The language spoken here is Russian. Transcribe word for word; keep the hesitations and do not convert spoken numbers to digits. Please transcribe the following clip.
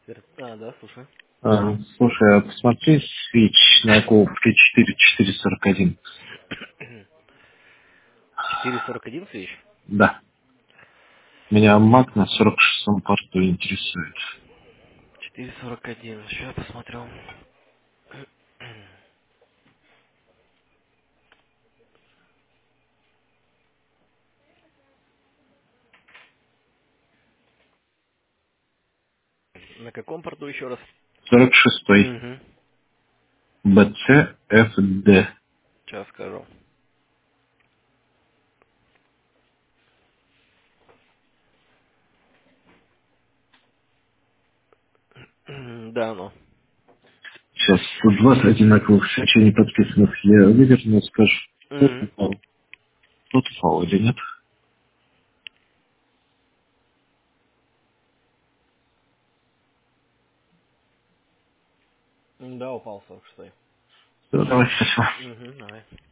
Вер- А, да, слушай. А, слушай, а посмотри свич на Go при четыре четыре сорок один. четыре сорок один свеч? Да. Меня Mac на сорок шестом порту интересует. четыре сорок один. Сейчас посмотрю. На каком порту еще раз? сорок шестой. Угу. би си эф ди. Сейчас скажу. М, Да, ну. Сейчас двадцать одинаковых свечей не подписанных. Я выверну, скажешь, тот Угу. упал. Тот упал или нет? Да, упал сорок шестой. Да, давай, спасибо. Угу, давай.